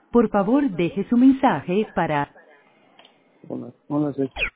Por favor, deje su mensaje para Hola, hola, sí.